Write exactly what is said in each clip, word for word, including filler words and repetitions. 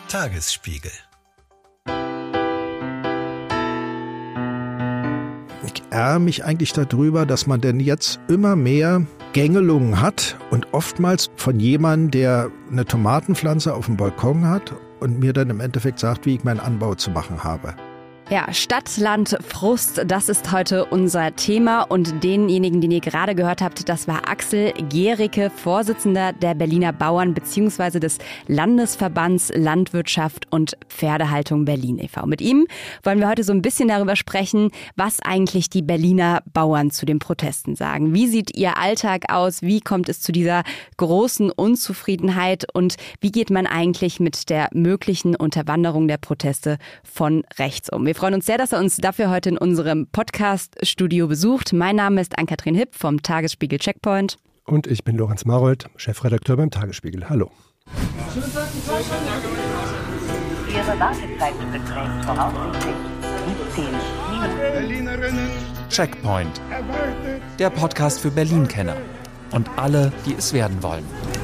Tagesspiegel. Ich ärgere mich eigentlich darüber, dass man denn jetzt immer mehr Gängelungen hat und oftmals von jemandem, der eine Tomatenpflanze auf dem Balkon hat und mir dann im Endeffekt sagt, wie ich meinen Anbau zu machen habe. Ja, Stadt, Land, Frust, das ist heute unser Thema und denjenigen, den ihr gerade gehört habt, das war Axel Gericke, Vorsitzender der Berliner Bauern bzw. des Landesverbands Landwirtschaft und Pferdehaltung Berlin e V. Mit ihm wollen wir heute so ein bisschen darüber sprechen, was eigentlich die Berliner Bauern zu den Protesten sagen. Wie sieht ihr Alltag aus? Wie kommt es zu dieser großen Unzufriedenheit und wie geht man eigentlich mit der möglichen Unterwanderung der Proteste von rechts um? Wir freuen uns sehr, dass er uns dafür heute in unserem Podcast-Studio besucht. Mein Name ist Ann-Kathrin Hipp vom Tagesspiegel Checkpoint. Und ich bin Lorenz Marold, Chefredakteur beim Tagesspiegel. Hallo. Ihre Wartezeit beträgt voraussichtlich siebzehn Minuten. Checkpoint. Der Podcast für Berlin-Kenner und alle, die es werden wollen.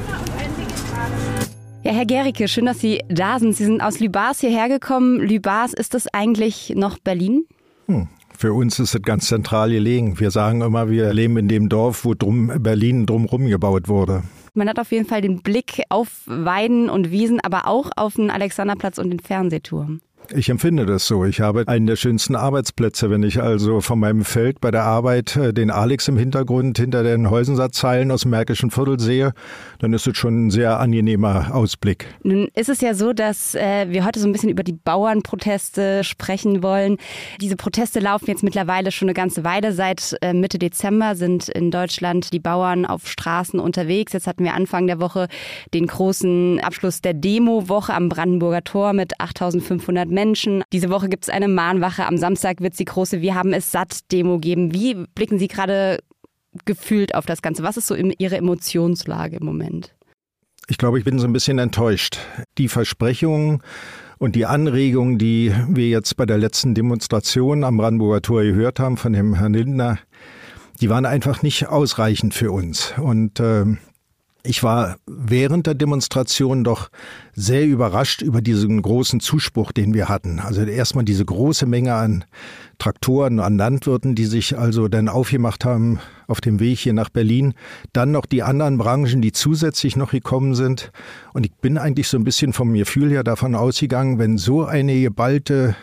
Ja, Herr Gericke, schön, dass Sie da sind. Sie sind aus Lübars hierher gekommen. Lübars, ist das eigentlich noch Berlin? Hm. Für uns ist es ganz zentral gelegen. Wir sagen immer, wir leben in dem Dorf, wo drum Berlin drumherum gebaut wurde. Man hat auf jeden Fall den Blick auf Weiden und Wiesen, aber auch auf den Alexanderplatz und den Fernsehturm. Ich empfinde das so. Ich habe einen der schönsten Arbeitsplätze. Wenn ich also von meinem Feld bei der Arbeit den Alex im Hintergrund hinter den Häusensatzeilen aus dem Märkischen Viertel sehe, dann ist es schon ein sehr angenehmer Ausblick. Nun ist es ja so, dass äh, wir heute so ein bisschen über die Bauernproteste sprechen wollen. Diese Proteste laufen jetzt mittlerweile schon eine ganze Weile. Seit äh, Mitte Dezember sind in Deutschland die Bauern auf Straßen unterwegs. Jetzt hatten wir Anfang der Woche den großen Abschluss der Demo-Woche am Brandenburger Tor mit achttausendfünfhundert Menschen. Diese Woche gibt es eine Mahnwache. Am Samstag wird es die große Wir haben es satt Demo geben. Wie blicken Sie gerade gefühlt auf das Ganze? Was ist so Ihre Emotionslage im Moment? Ich glaube, ich bin so ein bisschen enttäuscht. Die Versprechungen und die Anregungen, die wir jetzt bei der letzten Demonstration am Brandenburger Tor gehört haben von dem Herrn Lindner, die waren einfach nicht ausreichend für uns. Und äh, Ich war während der Demonstration doch sehr überrascht über diesen großen Zuspruch, den wir hatten. Also erstmal diese große Menge an Traktoren, an Landwirten, die sich also dann aufgemacht haben auf dem Weg hier nach Berlin. Dann noch die anderen Branchen, die zusätzlich noch gekommen sind. Und ich bin eigentlich so ein bisschen vom Gefühl her davon ausgegangen, wenn so eine geballte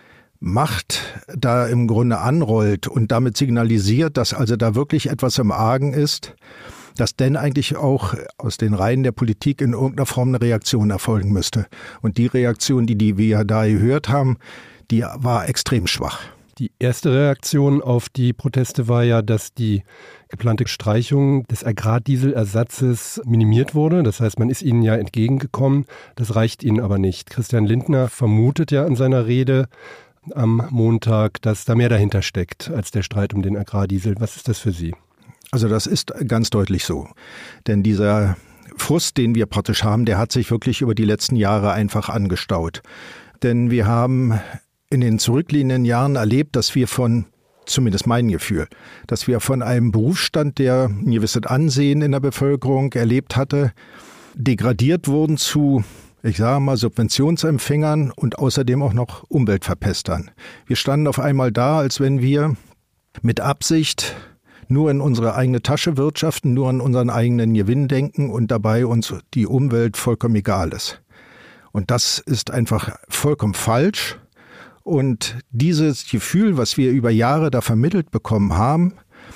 Macht da im Grunde anrollt und damit signalisiert, dass also da wirklich etwas im Argen ist, dass denn eigentlich auch aus den Reihen der Politik in irgendeiner Form eine Reaktion erfolgen müsste. Und die Reaktion, die, die wir da gehört haben, die war extrem schwach. Die erste Reaktion auf die Proteste war ja, dass die geplante Streichung des Agrardieselersatzes minimiert wurde. Das heißt, man ist ihnen ja entgegengekommen. Das reicht ihnen aber nicht. Christian Lindner vermutet ja in seiner Rede am Montag, dass da mehr dahinter steckt als der Streit um den Agrardiesel. Was ist das für Sie? Also das ist ganz deutlich so. Denn dieser Frust, den wir praktisch haben, der hat sich wirklich über die letzten Jahre einfach angestaut. Denn wir haben in den zurückliegenden Jahren erlebt, dass wir von, zumindest mein Gefühl, dass wir von einem Berufsstand, der ein gewisses Ansehen in der Bevölkerung erlebt hatte, degradiert wurden zu, ich sage mal, Subventionsempfängern und außerdem auch noch Umweltverpestern. Wir standen auf einmal da, als wenn wir mit Absicht nur in unsere eigene Tasche wirtschaften, nur an unseren eigenen Gewinn denken und dabei uns die Umwelt vollkommen egal ist. Und das ist einfach vollkommen falsch. Und dieses Gefühl, was wir über Jahre da vermittelt bekommen haben,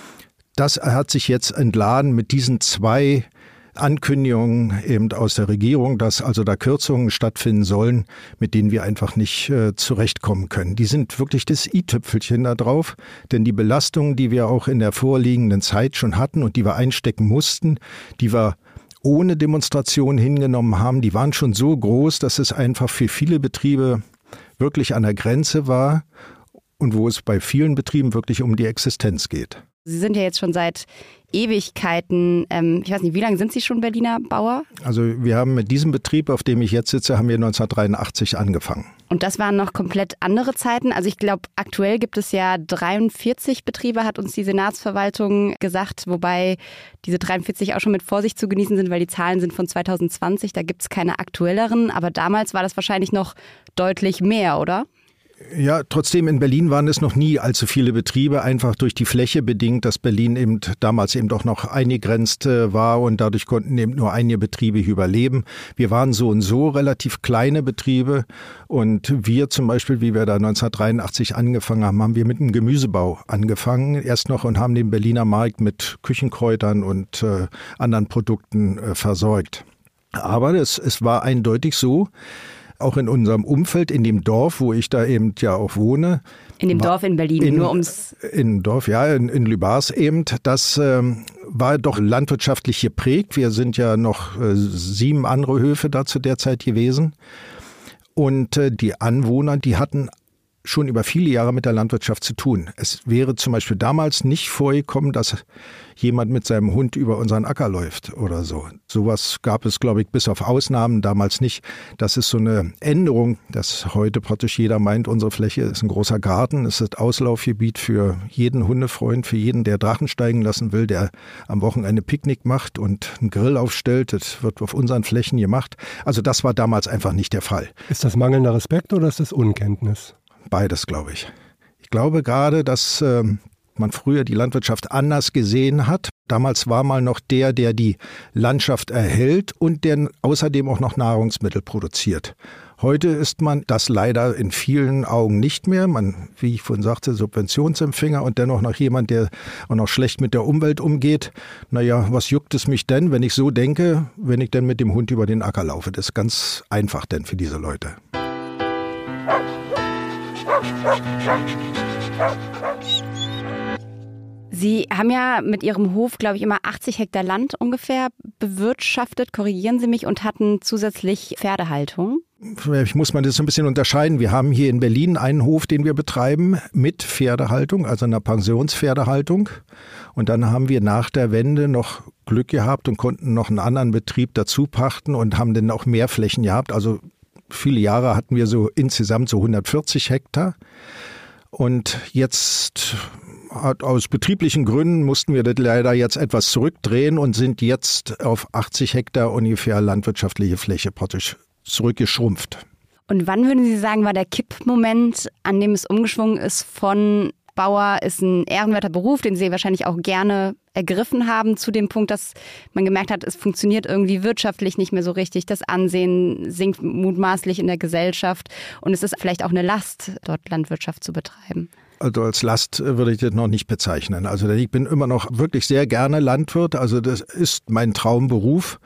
das hat sich jetzt entladen mit diesen zwei Ankündigungen eben aus der Regierung, dass also da Kürzungen stattfinden sollen, mit denen wir einfach nicht äh, zurechtkommen können. Die sind wirklich das i-Tüpfelchen da drauf, denn die Belastungen, die wir auch in der vorliegenden Zeit schon hatten und die wir einstecken mussten, die wir ohne Demonstration hingenommen haben, die waren schon so groß, dass es einfach für viele Betriebe wirklich an der Grenze war und wo es bei vielen Betrieben wirklich um die Existenz geht. Sie sind ja jetzt schon seit Ewigkeiten, ähm, ich weiß nicht, wie lange sind Sie schon Berliner Bauer? Also wir haben mit diesem Betrieb, auf dem ich jetzt sitze, haben wir neunzehnhundertdreiundachtzig angefangen. Und das waren noch komplett andere Zeiten. Also ich glaube, aktuell gibt es ja dreiundvierzig Betriebe, hat uns die Senatsverwaltung gesagt, wobei diese dreiundvierzig auch schon mit Vorsicht zu genießen sind, weil die Zahlen sind von zweitausendzwanzig, da gibt es keine aktuelleren. Aber damals war das wahrscheinlich noch deutlich mehr, oder? Ja, trotzdem in Berlin waren es noch nie allzu viele Betriebe, einfach durch die Fläche bedingt, dass Berlin eben damals eben doch noch eingegrenzt war und dadurch konnten eben nur einige Betriebe hier überleben. Wir waren so und so relativ kleine Betriebe und wir zum Beispiel, wie wir da neunzehnhundertdreiundachtzig angefangen haben, haben wir mit dem Gemüsebau angefangen erst noch und haben den Berliner Markt mit Küchenkräutern und äh, anderen Produkten äh, versorgt. Aber es, es war eindeutig so, auch in unserem Umfeld, in dem Dorf, wo ich da eben ja auch wohne. In dem Dorf in Berlin, in, nur ums... In Dorf, ja, in, in Lübars eben. Das ähm, war doch landwirtschaftlich geprägt. Wir sind ja noch äh, sieben andere Höfe da zu der Zeit gewesen. Und äh, die Anwohner, die hatten schon über viele Jahre mit der Landwirtschaft zu tun. Es wäre zum Beispiel damals nicht vorgekommen, dass jemand mit seinem Hund über unseren Acker läuft oder so. Sowas gab es, glaube ich, bis auf Ausnahmen damals nicht. Das ist so eine Änderung, dass heute praktisch jeder meint, unsere Fläche ist ein großer Garten, es ist Auslaufgebiet für jeden Hundefreund, für jeden, der Drachen steigen lassen will, der am Wochenende Picknick macht und einen Grill aufstellt. Das wird auf unseren Flächen gemacht. Also das war damals einfach nicht der Fall. Ist das mangelnder Respekt oder ist das Unkenntnis? Beides, glaube ich. Ich glaube gerade, dass äh, man früher die Landwirtschaft anders gesehen hat. Damals war mal noch der, der die Landschaft erhält und der außerdem auch noch Nahrungsmittel produziert. Heute ist man das leider in vielen Augen nicht mehr. Man, wie ich vorhin sagte, Subventionsempfänger und dennoch noch jemand, der auch noch schlecht mit der Umwelt umgeht. Naja, was juckt es mich denn, wenn ich so denke, wenn ich denn mit dem Hund über den Acker laufe? Das ist ganz einfach denn für diese Leute. Sie haben ja mit Ihrem Hof, glaube ich, immer achtzig Hektar Land ungefähr bewirtschaftet, korrigieren Sie mich, und hatten zusätzlich Pferdehaltung. Ich muss mal das ein bisschen unterscheiden. Wir haben hier in Berlin einen Hof, den wir betreiben mit Pferdehaltung, also einer Pensionspferdehaltung. Und dann haben wir nach der Wende noch Glück gehabt und konnten noch einen anderen Betrieb dazu pachten und haben dann auch mehr Flächen gehabt. Also viele Jahre hatten wir so insgesamt so hundertvierzig Hektar. Und jetzt aus betrieblichen Gründen mussten wir das leider jetzt etwas zurückdrehen und sind jetzt auf achtzig Hektar ungefähr landwirtschaftliche Fläche praktisch zurückgeschrumpft. Und wann würden Sie sagen, war der Kippmoment, an dem es umgeschwungen ist von Bauer ist ein ehrenwerter Beruf, den Sie wahrscheinlich auch gerne ergriffen haben, zu dem Punkt, dass man gemerkt hat, es funktioniert irgendwie wirtschaftlich nicht mehr so richtig, das Ansehen sinkt mutmaßlich in der Gesellschaft und es ist vielleicht auch eine Last, dort Landwirtschaft zu betreiben? Also als Last würde ich das noch nicht bezeichnen. Also ich bin immer noch wirklich sehr gerne Landwirt, also das ist mein Traumberuf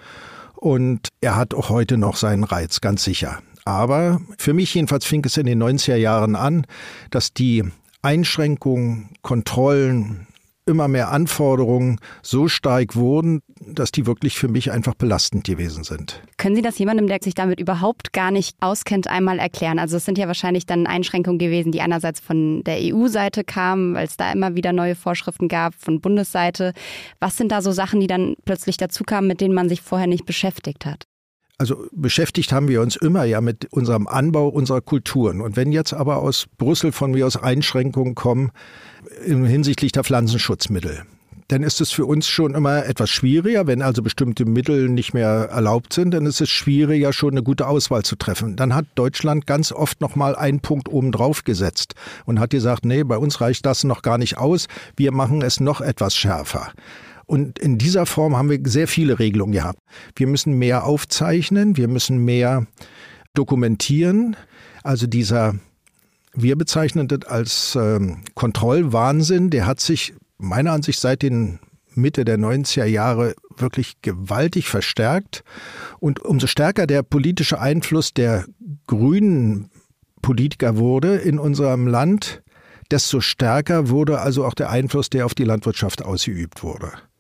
und er hat auch heute noch seinen Reiz, ganz sicher. Aber für mich jedenfalls fing es in den neunziger Jahren an, dass die Einschränkungen, Kontrollen, immer mehr Anforderungen so stark wurden, dass die wirklich für mich einfach belastend gewesen sind. Können Sie das jemandem, der sich damit überhaupt gar nicht auskennt, einmal erklären? Also es sind ja wahrscheinlich dann Einschränkungen gewesen, die einerseits von der E U-Seite kamen, weil es da immer wieder neue Vorschriften gab, von Bundesseite. Was sind da so Sachen, die dann plötzlich dazu kamen, mit denen man sich vorher nicht beschäftigt hat? Also beschäftigt haben wir uns immer ja mit unserem Anbau unserer Kulturen. Und wenn jetzt aber aus Brüssel von mir aus Einschränkungen kommen hinsichtlich der Pflanzenschutzmittel, dann ist es für uns schon immer etwas schwieriger. Wenn also bestimmte Mittel nicht mehr erlaubt sind, dann ist es schwieriger, schon eine gute Auswahl zu treffen. Dann hat Deutschland ganz oft noch mal einen Punkt oben drauf gesetzt und hat gesagt, nee, bei uns reicht das noch gar nicht aus, wir machen es noch etwas schärfer. Und in dieser Form haben wir sehr viele Regelungen gehabt. Wir müssen mehr aufzeichnen, wir müssen mehr dokumentieren. Also dieser, wir bezeichnen das als ähm, Kontrollwahnsinn, der hat sich meiner Ansicht seit den Mitte der neunziger Jahre wirklich gewaltig verstärkt. Und umso stärker der politische Einfluss der grünen Politiker wurde in unserem Land, desto stärker wurde also auch der Einfluss, der auf die Landwirtschaft ausgeübt wurde.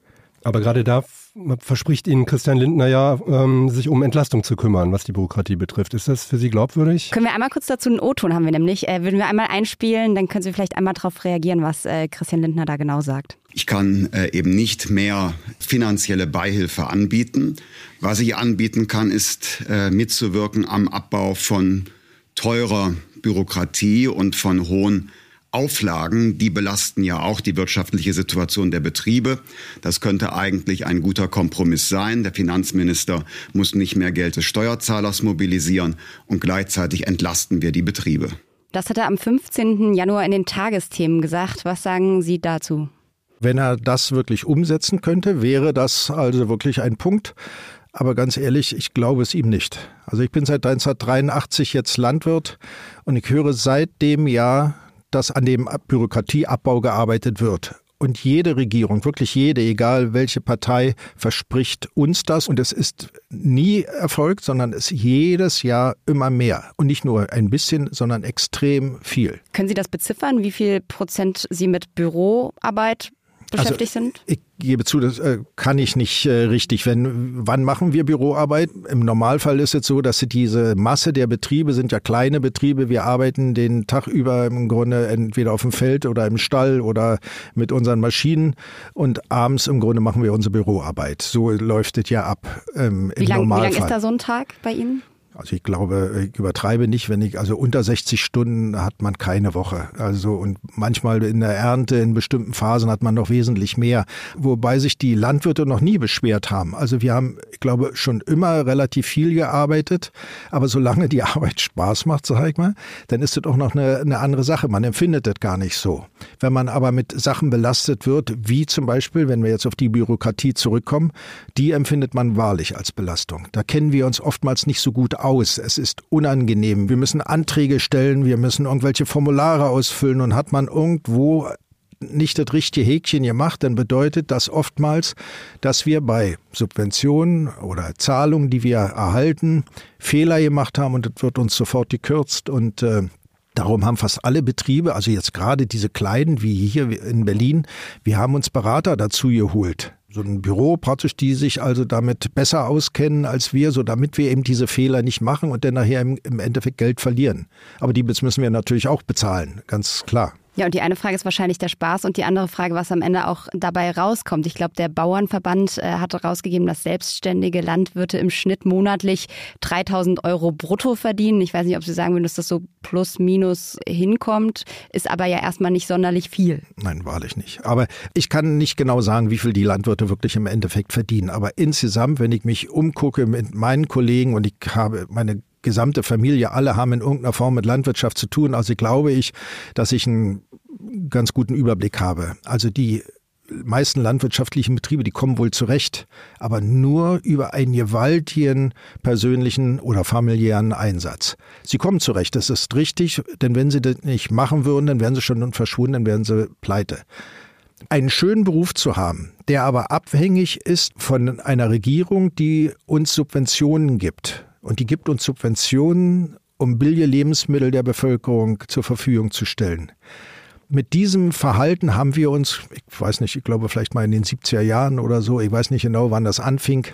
Aber gerade da verspricht Ihnen Christian Lindner ja, ähm, sich um Entlastung zu kümmern, was die Bürokratie betrifft. Ist das für Sie glaubwürdig? Können wir einmal kurz dazu einen O-Ton haben wir nämlich. Äh, würden wir einmal einspielen, dann können Sie vielleicht einmal darauf reagieren, was äh, Christian Lindner da genau sagt. Ich kann äh, eben nicht mehr finanzielle Beihilfe anbieten. Was ich anbieten kann, ist äh, mitzuwirken am Abbau von teurer Bürokratie und von hohen Auflagen, die belasten ja auch die wirtschaftliche Situation der Betriebe. Das könnte eigentlich ein guter Kompromiss sein. Der Finanzminister muss nicht mehr Geld des Steuerzahlers mobilisieren und gleichzeitig entlasten wir die Betriebe. Das hat er am fünfzehnten Januar in den Tagesthemen gesagt. Was sagen Sie dazu? Wenn er das wirklich umsetzen könnte, wäre das also wirklich ein Punkt. Aber ganz ehrlich, ich glaube es ihm nicht. Also ich bin seit neunzehnhundertdreiundachtzig jetzt Landwirt und ich höre seit dem Jahr, dass an dem Bürokratieabbau gearbeitet wird. Und jede Regierung, wirklich jede, egal welche Partei, verspricht uns das. Und es ist nie erfolgt, sondern es ist jedes Jahr immer mehr. Und nicht nur ein bisschen, sondern extrem viel. Können Sie das beziffern, wie viel Prozent Sie mit Büroarbeit beschäftigt also, sind? Ich gebe zu, das äh, kann ich nicht äh, richtig. Wenn, wann machen wir Büroarbeit? Im Normalfall ist es so, dass diese Masse der Betriebe sind ja kleine Betriebe. Wir arbeiten den Tag über im Grunde entweder auf dem Feld oder im Stall oder mit unseren Maschinen. Und abends im Grunde machen wir unsere Büroarbeit. So läuft es ja ab ähm, im wie lang, Normalfall. Wie lang ist da so ein Tag bei Ihnen? Also ich glaube, ich übertreibe nicht, wenn ich, also unter sechzig Stunden hat man keine Woche. Also und manchmal in der Ernte, in bestimmten Phasen hat man noch wesentlich mehr. Wobei sich die Landwirte noch nie beschwert haben. Also wir haben, ich glaube, schon immer relativ viel gearbeitet. Aber solange die Arbeit Spaß macht, sag ich mal, dann ist das auch noch eine, eine andere Sache. Man empfindet das gar nicht so. Wenn man aber mit Sachen belastet wird, wie zum Beispiel, wenn wir jetzt auf die Bürokratie zurückkommen, die empfindet man wahrlich als Belastung. Da kennen wir uns oftmals nicht so gut aus. Es ist unangenehm. Wir müssen Anträge stellen, wir müssen irgendwelche Formulare ausfüllen und hat man irgendwo nicht das richtige Häkchen gemacht, dann bedeutet das oftmals, dass wir bei Subventionen oder Zahlungen, die wir erhalten, Fehler gemacht haben und das wird uns sofort gekürzt und äh, darum haben fast alle Betriebe, also jetzt gerade diese kleinen wie hier in Berlin, wir haben uns Berater dazu geholt. So ein Büro praktisch, die sich also damit besser auskennen als wir, so damit wir eben diese Fehler nicht machen und dann nachher im, im Endeffekt Geld verlieren. Aber die müssen wir natürlich auch bezahlen, ganz klar. Ja, und die eine Frage ist wahrscheinlich der Spaß und die andere Frage, was am Ende auch dabei rauskommt. Ich glaube, der Bauernverband äh, hat herausgegeben, dass selbstständige Landwirte im Schnitt monatlich dreitausend Euro brutto verdienen. Ich weiß nicht, ob Sie sagen würden, dass das so plus minus hinkommt, ist aber ja erstmal nicht sonderlich viel. Nein, wahrlich nicht. Aber ich kann nicht genau sagen, wie viel die Landwirte wirklich im Endeffekt verdienen. Aber insgesamt, wenn ich mich umgucke mit meinen Kollegen und ich habe meine gesamte Familie, alle haben in irgendeiner Form mit Landwirtschaft zu tun. Also glaube ich, dass ich einen ganz guten Überblick habe. Also die meisten landwirtschaftlichen Betriebe, die kommen wohl zurecht, aber nur über einen gewaltigen persönlichen oder familiären Einsatz. Sie kommen zurecht, das ist richtig, denn wenn sie das nicht machen würden, dann wären sie schon verschwunden, dann wären sie pleite. Einen schönen Beruf zu haben, der aber abhängig ist von einer Regierung, die uns Subventionen gibt. Und die gibt uns Subventionen, um billige Lebensmittel der Bevölkerung zur Verfügung zu stellen. Mit diesem Verhalten haben wir uns, ich weiß nicht, ich glaube vielleicht mal in den siebziger Jahren oder so, ich weiß nicht genau, wann das anfing,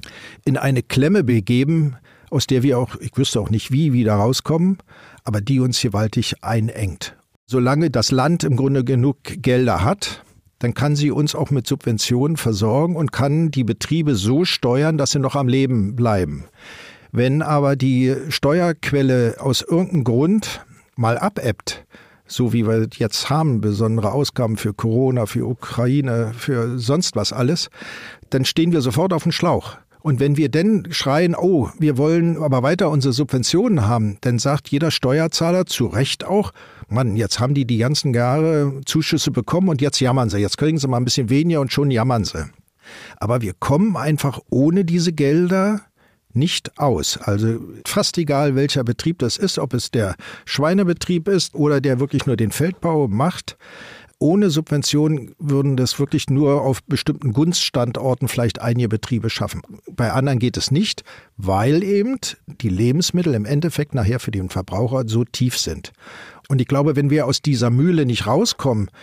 in eine Klemme begeben, aus der wir auch, ich wüsste auch nicht wie, wieder rauskommen, aber die uns gewaltig einengt. Solange das Land im Grunde genug Gelder hat, dann kann sie uns auch mit Subventionen versorgen und kann die Betriebe so steuern, dass sie noch am Leben bleiben. Wenn aber die Steuerquelle aus irgendeinem Grund mal abebbt, so wie wir jetzt haben, besondere Ausgaben für Corona, für Ukraine, für sonst was alles, dann stehen wir sofort auf dem Schlauch. Und wenn wir dann schreien, oh, wir wollen aber weiter unsere Subventionen haben, dann sagt jeder Steuerzahler zu Recht auch, Mann, jetzt haben die die ganzen Jahre Zuschüsse bekommen und jetzt jammern sie. Jetzt kriegen sie mal ein bisschen weniger und schon jammern sie. Aber wir kommen einfach ohne diese Gelder nicht aus. Also fast egal, welcher Betrieb das ist, ob es der Schweinebetrieb ist oder der wirklich nur den Feldbau macht. Ohne Subventionen würden das wirklich nur auf bestimmten Gunststandorten vielleicht einige Betriebe schaffen. Bei anderen geht es nicht, weil eben die Lebensmittel im Endeffekt nachher für den Verbraucher so tief sind. Und ich glaube, wenn wir aus dieser Mühle nicht rauskommen,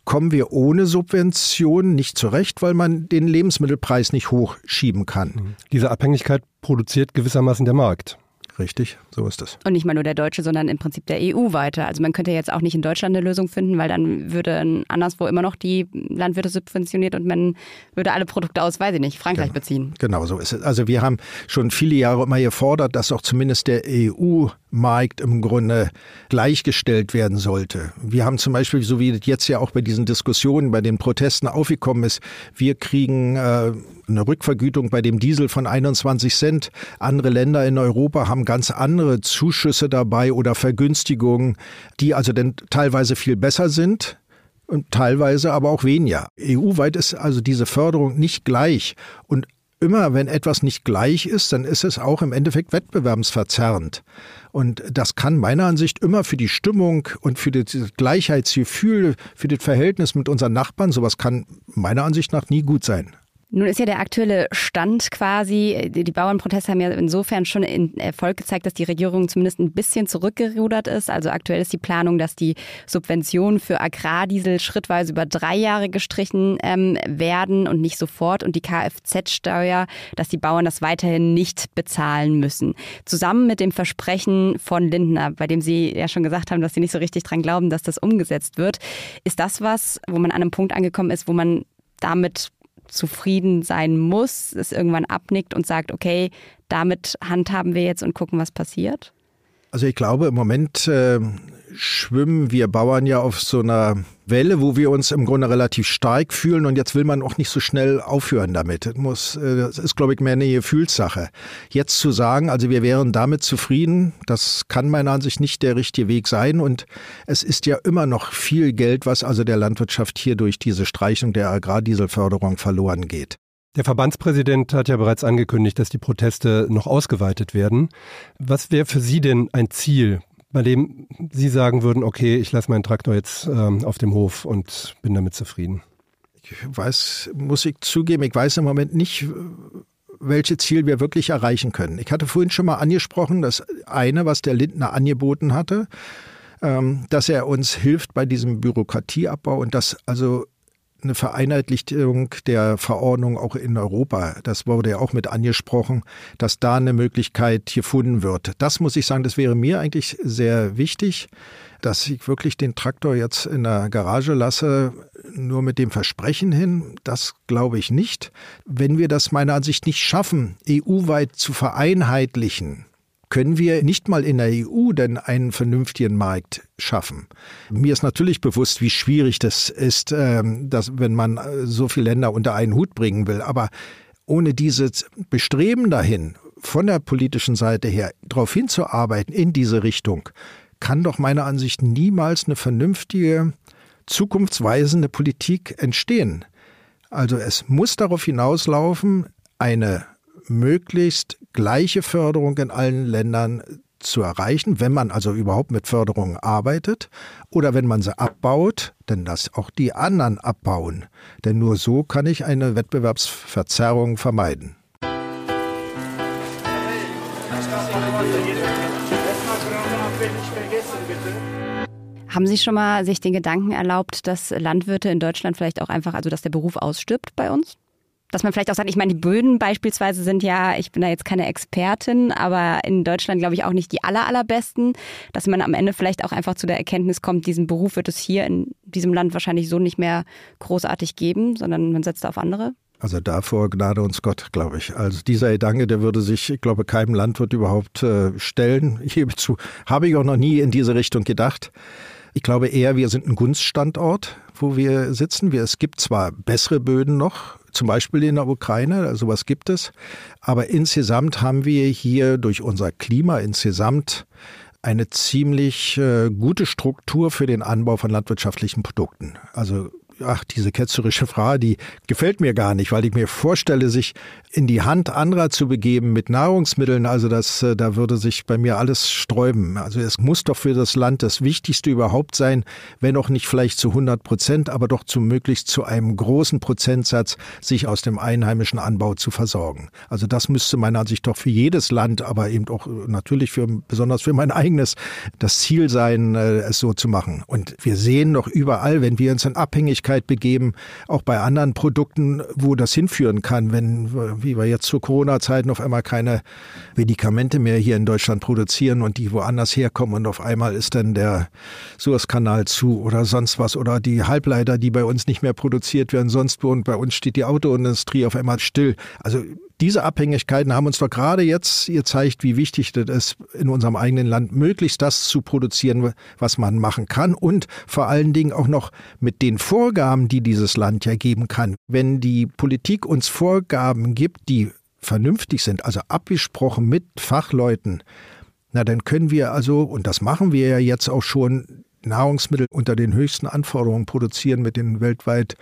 kommen wir ohne Subventionen nicht zurecht, weil man den Lebensmittelpreis nicht hochschieben kann. Diese Abhängigkeit produziert gewissermaßen der Markt. Richtig, so ist es. Und nicht mal nur der Deutsche, sondern im Prinzip der E U weiter. Also man könnte jetzt auch nicht in Deutschland eine Lösung finden, weil dann würden anderswo immer noch die Landwirte subventioniert und man würde alle Produkte aus, weiß ich nicht, Frankreich genau. beziehen. Genau, so ist es. Also wir haben schon viele Jahre immer gefordert, dass auch zumindest der E U-Markt im Grunde gleichgestellt werden sollte. Wir haben zum Beispiel, so wie jetzt ja auch bei diesen Diskussionen, bei den Protesten aufgekommen ist, wir kriegen äh, eine Rückvergütung bei dem Diesel von einundzwanzig Cent. Andere Länder in Europa haben ganz andere Zuschüsse dabei oder Vergünstigungen, die also dann teilweise viel besser sind und teilweise aber auch weniger. E U-weit ist also diese Förderung nicht gleich. Und immer wenn etwas nicht gleich ist, dann ist es auch im Endeffekt wettbewerbsverzerrend. Und das kann meiner Ansicht immer für die Stimmung und für das Gleichheitsgefühl, für das Verhältnis mit unseren Nachbarn, sowas kann meiner Ansicht nach nie gut sein. Nun ist ja der aktuelle Stand quasi, die Bauernproteste haben ja insofern schon in Erfolg gezeigt, dass die Regierung zumindest ein bisschen zurückgerudert ist. Also aktuell ist die Planung, dass die Subventionen für Agrardiesel schrittweise über drei Jahre gestrichen ähm, werden und nicht sofort. Und die Kfz-Steuer, dass die Bauern das weiterhin nicht bezahlen müssen. Zusammen mit dem Versprechen von Lindner, bei dem Sie ja schon gesagt haben, dass Sie nicht so richtig dran glauben, dass das umgesetzt wird. Ist das was, wo man an einem Punkt angekommen ist, wo man damit zufrieden sein muss, es irgendwann abnickt und sagt, okay, damit handhaben wir jetzt und gucken, was passiert? Also ich glaube, im Moment äh, schwimmen wir Bauern ja auf so einer Welle, wo wir uns im Grunde relativ stark fühlen und jetzt will man auch nicht so schnell aufhören damit. Das, muss, äh, das ist, glaube ich, mehr eine Gefühlssache. Jetzt zu sagen, also wir wären damit zufrieden, das kann meiner Ansicht nicht der richtige Weg sein und es ist ja immer noch viel Geld, was also der Landwirtschaft hier durch diese Streichung der Agrardieselförderung verloren geht. Der Verbandspräsident hat ja bereits angekündigt, dass die Proteste noch ausgeweitet werden. Was wäre für Sie denn ein Ziel, bei dem Sie sagen würden, okay, ich lasse meinen Traktor jetzt ähm, auf dem Hof und bin damit zufrieden? Ich weiß, muss ich zugeben, ich weiß im Moment nicht, welche Ziel wir wirklich erreichen können. Ich hatte vorhin schon mal angesprochen, das eine, was der Lindner angeboten hatte, ähm, dass er uns hilft bei diesem Bürokratieabbau und dass also eine Vereinheitlichung der Verordnung auch in Europa. Das wurde ja auch mit angesprochen, dass da eine Möglichkeit gefunden wird. Das muss ich sagen, das wäre mir eigentlich sehr wichtig, dass ich wirklich den Traktor jetzt in der Garage lasse, nur mit dem Versprechen hin. Das glaube ich nicht. Wenn wir das meiner Ansicht nicht schaffen, E U-weit zu vereinheitlichen, können wir nicht mal in der E U denn einen vernünftigen Markt schaffen. Mir ist natürlich bewusst, wie schwierig das ist, dass, wenn man so viele Länder unter einen Hut bringen will. Aber ohne dieses Bestreben dahin, von der politischen Seite her, darauf hinzuarbeiten in diese Richtung, kann doch meiner Ansicht niemals eine vernünftige, zukunftsweisende Politik entstehen. Also es muss darauf hinauslaufen, eine möglichst gleiche Förderung in allen Ländern zu erreichen, wenn man also überhaupt mit Förderungen arbeitet oder wenn man sie abbaut, dann dass auch die anderen abbauen. Denn nur so kann ich eine Wettbewerbsverzerrung vermeiden. Haben Sie schon mal sich den Gedanken erlaubt, dass Landwirte in Deutschland vielleicht auch einfach, also dass der Beruf ausstirbt bei uns? Dass man vielleicht auch sagt, ich meine, die Böden beispielsweise sind ja, ich bin da jetzt keine Expertin, aber in Deutschland glaube ich auch nicht die aller, allerbesten, dass man am Ende vielleicht auch einfach zu der Erkenntnis kommt, diesen Beruf wird es hier in diesem Land wahrscheinlich so nicht mehr großartig geben, sondern man setzt auf andere? Also davor gnade uns Gott, glaube ich. Also dieser Gedanke, der würde sich, ich glaube, keinem Landwirt überhaupt äh, stellen. Ich gebe zu, habe ich auch noch nie in diese Richtung gedacht. Ich glaube eher, wir sind ein Gunststandort, wo wir sitzen. Wir, es gibt zwar bessere Böden noch, zum Beispiel in der Ukraine, sowas gibt es. Aber insgesamt haben wir hier durch unser Klima insgesamt eine ziemlich äh, gute Struktur für den Anbau von landwirtschaftlichen Produkten. Also ach, diese ketzerische Frage, die gefällt mir gar nicht, weil ich mir vorstelle, sich in die Hand anderer zu begeben mit Nahrungsmitteln, also das, da würde sich bei mir alles sträuben. Also es muss doch für das Land das Wichtigste überhaupt sein, wenn auch nicht vielleicht zu hundert Prozent, aber doch zu möglichst zu einem großen Prozentsatz sich aus dem einheimischen Anbau zu versorgen. Also das müsste meiner Ansicht doch für jedes Land, aber eben auch natürlich für, besonders für mein eigenes, das Ziel sein, es so zu machen. Und wir sehen doch überall, wenn wir uns in Abhängigkeit Abhängigkeit begeben, auch bei anderen Produkten, wo das hinführen kann, wenn, wie wir jetzt zu Corona-Zeiten auf einmal keine Medikamente mehr hier in Deutschland produzieren und die woanders herkommen und auf einmal ist dann der Suezkanal zu oder sonst was oder die Halbleiter, die bei uns nicht mehr produziert werden, sonst wo und bei uns steht die Autoindustrie auf einmal still. Also diese Abhängigkeiten haben uns doch gerade jetzt gezeigt, wie wichtig das ist, in unserem eigenen Land möglichst das zu produzieren, was man machen kann und vor allen Dingen auch noch mit den Vorgaben, die dieses Land ja geben kann. Wenn die Politik uns Vorgaben gibt, die vernünftig sind, also abgesprochen mit Fachleuten, na dann können wir also, und das machen wir ja jetzt auch schon, Nahrungsmittel unter den höchsten Anforderungen produzieren mit den weltweit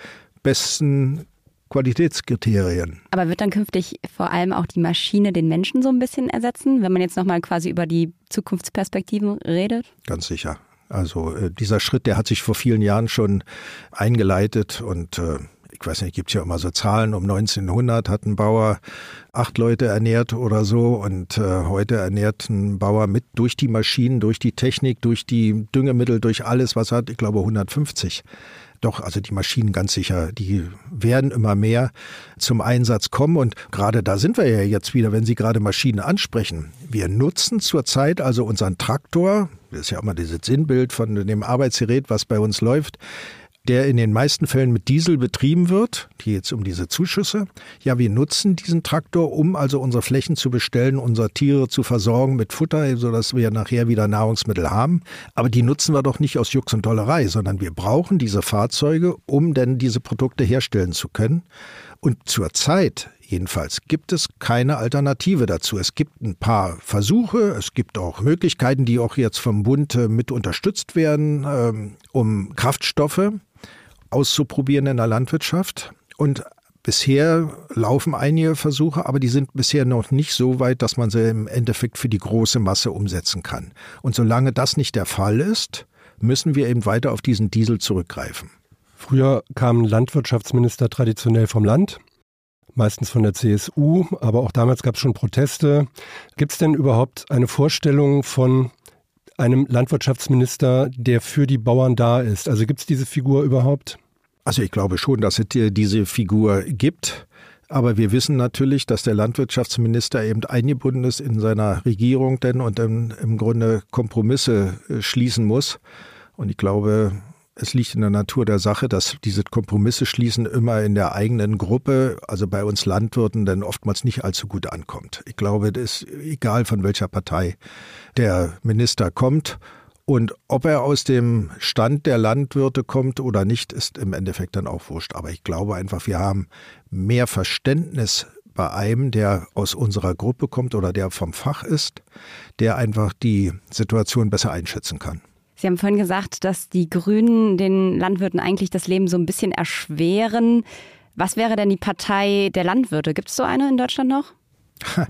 besten Qualitätskriterien. Aber wird dann künftig vor allem auch die Maschine den Menschen so ein bisschen ersetzen, wenn man jetzt nochmal quasi über die Zukunftsperspektiven redet? Ganz sicher. Also äh, dieser Schritt, der hat sich vor vielen Jahren schon eingeleitet und äh, ich weiß nicht, gibt es ja immer so Zahlen, um neunzehnhundert hat ein Bauer acht Leute ernährt oder so und äh, heute ernährt ein Bauer mit durch die Maschinen, durch die Technik, durch die Düngemittel, durch alles, was er hat, ich glaube hundertfünfzig. Doch, also die Maschinen ganz sicher, die werden immer mehr zum Einsatz kommen und gerade da sind wir ja jetzt wieder, wenn Sie gerade Maschinen ansprechen. Wir nutzen zurzeit also unseren Traktor, das ist ja immer dieses Sinnbild von dem Arbeitsgerät, was bei uns läuft, der in den meisten Fällen mit Diesel betrieben wird, die jetzt um diese Zuschüsse. Ja, wir nutzen diesen Traktor, um also unsere Flächen zu bestellen, unsere Tiere zu versorgen mit Futter, sodass wir nachher wieder Nahrungsmittel haben. Aber die nutzen wir doch nicht aus Jux und Dollerei, sondern wir brauchen diese Fahrzeuge, um denn diese Produkte herstellen zu können. Und zurzeit jedenfalls gibt es keine Alternative dazu. Es gibt ein paar Versuche, es gibt auch Möglichkeiten, die auch jetzt vom Bund mit unterstützt werden, ähm, um Kraftstoffe auszuprobieren in der Landwirtschaft. Und bisher laufen einige Versuche, aber die sind bisher noch nicht so weit, dass man sie im Endeffekt für die große Masse umsetzen kann. Und solange das nicht der Fall ist, müssen wir eben weiter auf diesen Diesel zurückgreifen. Früher kamen Landwirtschaftsminister traditionell vom Land, meistens von der C S U, aber auch damals gab es schon Proteste. Gibt es denn überhaupt eine Vorstellung von einem Landwirtschaftsminister, der für die Bauern da ist? Also gibt es diese Figur überhaupt? Also ich glaube schon, dass es diese Figur gibt. Aber wir wissen natürlich, dass der Landwirtschaftsminister eben eingebunden ist in seiner Regierung denn und dann im Grunde Kompromisse schließen muss. Und ich glaube, es liegt in der Natur der Sache, dass diese Kompromisse schließen immer in der eigenen Gruppe, also bei uns Landwirten, dann oftmals nicht allzu gut ankommt. Ich glaube, das ist egal, von welcher Partei der Minister kommt. Und ob er aus dem Stand der Landwirte kommt oder nicht, ist im Endeffekt dann auch wurscht. Aber ich glaube einfach, wir haben mehr Verständnis bei einem, der aus unserer Gruppe kommt oder der vom Fach ist, der einfach die Situation besser einschätzen kann. Sie haben vorhin gesagt, dass die Grünen den Landwirten eigentlich das Leben so ein bisschen erschweren. Was wäre denn die Partei der Landwirte? Gibt es so eine in Deutschland noch? Da,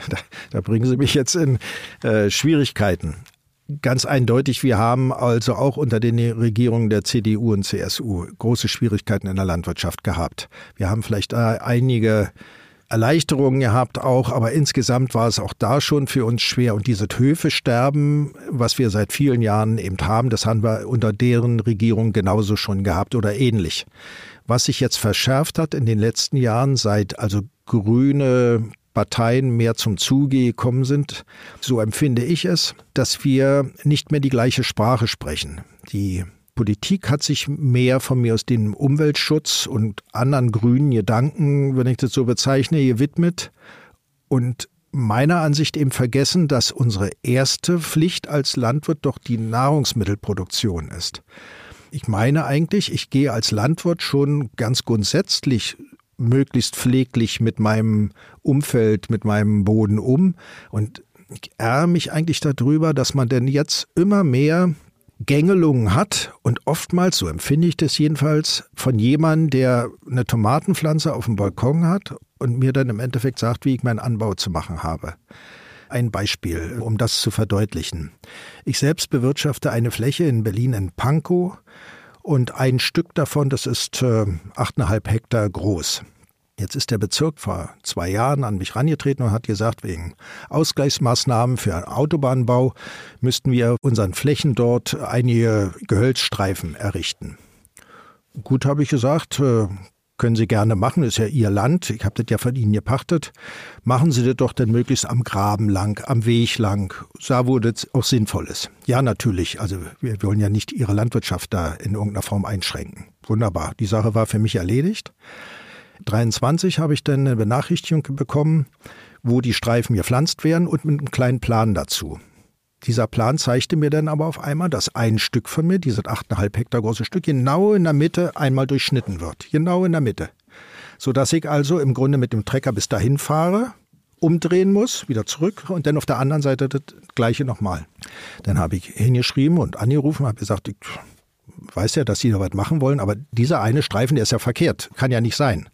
da bringen Sie mich jetzt in äh, Schwierigkeiten. Ganz eindeutig, wir haben also auch unter den Regierungen der C D U und C S U große Schwierigkeiten in der Landwirtschaft gehabt. Wir haben vielleicht einige Erleichterungen gehabt auch, aber insgesamt war es auch da schon für uns schwer. Und dieses Höfesterben, was wir seit vielen Jahren eben haben, das haben wir unter deren Regierung genauso schon gehabt oder ähnlich. Was sich jetzt verschärft hat in den letzten Jahren, seit also grüne Parteien mehr zum Zuge gekommen sind, so empfinde ich es, dass wir nicht mehr die gleiche Sprache sprechen. Die Politik hat sich mehr von mir aus dem Umweltschutz und anderen grünen Gedanken, wenn ich das so bezeichne, gewidmet und meiner Ansicht eben vergessen, dass unsere erste Pflicht als Landwirt doch die Nahrungsmittelproduktion ist. Ich meine eigentlich, ich gehe als Landwirt schon ganz grundsätzlich möglichst pfleglich mit meinem Umfeld, mit meinem Boden um und ich ärgere mich eigentlich darüber, dass man denn jetzt immer mehr Gängelungen hat und oftmals, so empfinde ich das jedenfalls, von jemandem, der eine Tomatenpflanze auf dem Balkon hat und mir dann im Endeffekt sagt, wie ich meinen Anbau zu machen habe. Ein Beispiel, um das zu verdeutlichen. Ich selbst bewirtschafte eine Fläche in Berlin in Pankow und ein Stück davon, das ist äh, achteinhalb Hektar groß. Jetzt ist der Bezirk vor zwei Jahren an mich rangetreten und hat gesagt, wegen Ausgleichsmaßnahmen für einen Autobahnbau müssten wir unseren Flächen dort einige Gehölzstreifen errichten. Gut, habe ich gesagt, äh, können Sie gerne machen, ist ja Ihr Land, ich habe das ja von Ihnen gepachtet. Machen Sie das doch dann möglichst am Graben lang, am Weg lang, da wo das auch sinnvoll ist. Ja, natürlich, also wir wollen ja nicht Ihre Landwirtschaft da in irgendeiner Form einschränken. Wunderbar, die Sache war für mich erledigt. dreiundzwanzig habe ich dann eine Benachrichtigung bekommen, wo die Streifen gepflanzt werden und mit einem kleinen Plan dazu. Dieser Plan zeigte mir dann aber auf einmal, dass ein Stück von mir, dieses acht Komma fünf Hektar große Stück, genau in der Mitte einmal durchschnitten wird. Genau in der Mitte. Sodass ich also im Grunde mit dem Trecker bis dahin fahre, umdrehen muss, wieder zurück und dann auf der anderen Seite das Gleiche nochmal. Dann habe ich hingeschrieben und angerufen, habe gesagt, ich weiß ja, dass Sie da was machen wollen, aber dieser eine Streifen, der ist ja verkehrt. Kann ja nicht sein.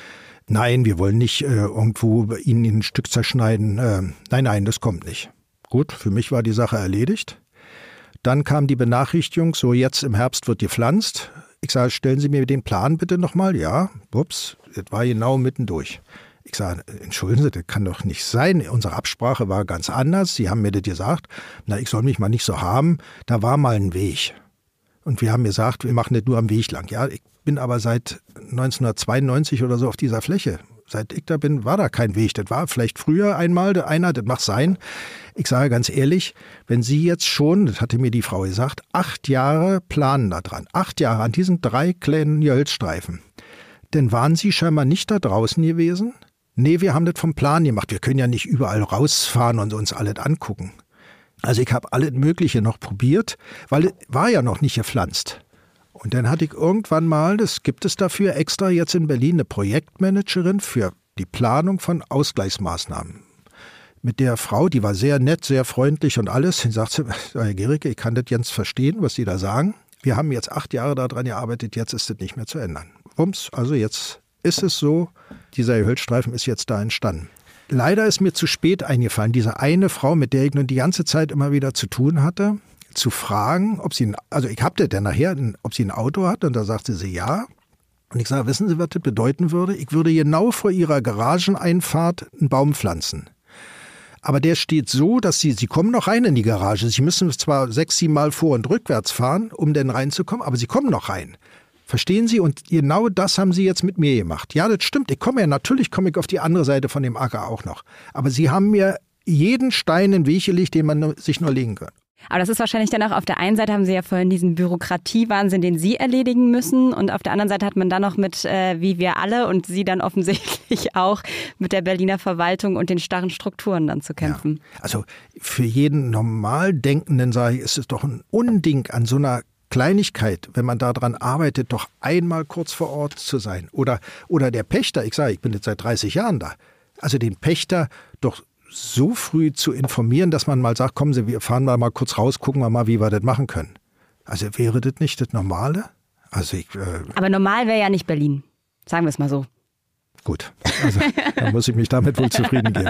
Nein, wir wollen nicht äh, irgendwo Ihnen ein Stück zerschneiden. Äh, nein, nein, das kommt nicht. Gut, für mich war die Sache erledigt. Dann kam die Benachrichtigung, so jetzt im Herbst wird gepflanzt. Ich sage, stellen Sie mir den Plan bitte nochmal. Ja, ups, das war genau mittendurch. Ich sage, entschuldigen Sie, das kann doch nicht sein. Unsere Absprache war ganz anders. Sie haben mir das gesagt. Na, ich soll mich mal nicht so haben. Da war mal ein Weg. Und wir haben gesagt, wir machen das nur am Weg lang. Ja, ich bin aber seit neunzehnhundertzweiundneunzig oder so auf dieser Fläche. Seit ich da bin, war da kein Weg. Das war vielleicht früher einmal einer, das mag sein. Ich sage ganz ehrlich, wenn Sie jetzt schon, das hatte mir die Frau gesagt, acht Jahre planen da dran, acht Jahre an diesen drei kleinen Holzstreifen, dann waren Sie scheinbar nicht da draußen gewesen? Nee, wir haben das vom Plan gemacht. Wir können ja nicht überall rausfahren und uns alles angucken. Also ich habe alles Mögliche noch probiert, weil es war ja noch nicht gepflanzt. Und dann hatte ich irgendwann mal, das gibt es dafür extra jetzt in Berlin, eine Projektmanagerin für die Planung von Ausgleichsmaßnahmen. Mit der Frau, die war sehr nett, sehr freundlich und alles. Sie sagte, Herr Gericke, ich kann das jetzt verstehen, was Sie da sagen. Wir haben jetzt acht Jahre daran gearbeitet, jetzt ist das nicht mehr zu ändern. Wumms, also jetzt ist es so, dieser Holzstreifen ist jetzt da entstanden. Leider ist mir zu spät eingefallen, diese eine Frau, mit der ich nun die ganze Zeit immer wieder zu tun hatte, zu fragen, ob sie, ein, also ich habe dann nachher, ob sie ein Auto hat, und da sagte sie ja. Und ich sage, wissen Sie, was das bedeuten würde? Ich würde genau vor ihrer Garageneinfahrt einen Baum pflanzen. Aber der steht so, dass sie, sie kommen noch rein in die Garage. Sie müssen zwar sechs, sieben Mal vor- und rückwärts fahren, um dann reinzukommen, aber sie kommen noch rein. Verstehen Sie? Und genau das haben Sie jetzt mit mir gemacht. Ja, das stimmt. Ich komme ja, natürlich komme ich auf die andere Seite von dem Acker auch noch. Aber Sie haben mir jeden Stein in den Weg gelegt, den man sich nur legen kann. Aber das ist wahrscheinlich dann auch, auf der einen Seite haben Sie ja vorhin diesen Bürokratiewahnsinn, den Sie erledigen müssen, und auf der anderen Seite hat man dann noch mit, äh, wie wir alle und Sie dann offensichtlich auch, mit der Berliner Verwaltung und den starren Strukturen dann zu kämpfen. Ja. Also für jeden normal Denkenden, sage ich, ist es doch ein Unding an so einer Kleinigkeit, wenn man daran arbeitet, doch einmal kurz vor Ort zu sein. Oder, oder der Pächter, ich sage, ich bin jetzt seit dreißig Jahren da, also den Pächter doch so früh zu informieren, dass man mal sagt, kommen Sie, wir fahren mal, mal kurz raus, gucken wir mal, wie wir das machen können. Also wäre das nicht das Normale? Also ich, äh Aber normal wäre ja nicht Berlin, sagen wir es mal so. Gut, also dann muss ich mich damit wohl zufrieden geben.